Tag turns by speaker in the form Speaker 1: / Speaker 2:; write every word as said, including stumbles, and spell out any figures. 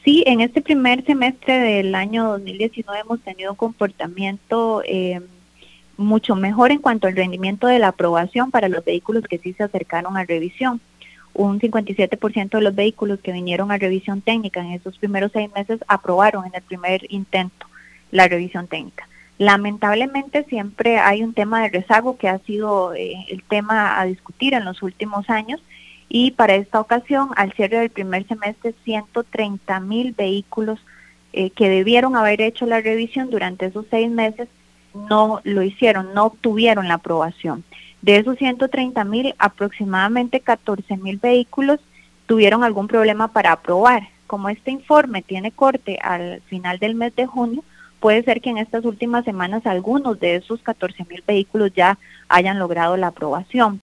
Speaker 1: Sí, en este primer semestre del año dos mil diecinueve hemos tenido un comportamiento eh, mucho mejor en cuanto al rendimiento de la aprobación para los vehículos que sí se acercaron a revisión. Un cincuenta y siete por ciento de los vehículos que vinieron a revisión técnica en esos primeros seis meses aprobaron en el primer intento la revisión técnica. Lamentablemente siempre hay un tema de rezago que ha sido eh, el tema a discutir en los últimos años, y para esta ocasión, al cierre del primer semestre, ciento treinta mil vehículos eh, que debieron haber hecho la revisión durante esos seis meses no lo hicieron, no obtuvieron la aprobación. De esos ciento treinta mil, aproximadamente catorce mil vehículos tuvieron algún problema para aprobar. Como este informe tiene corte al final del mes de junio, puede ser que en estas últimas semanas algunos de esos catorce mil vehículos ya hayan logrado la aprobación.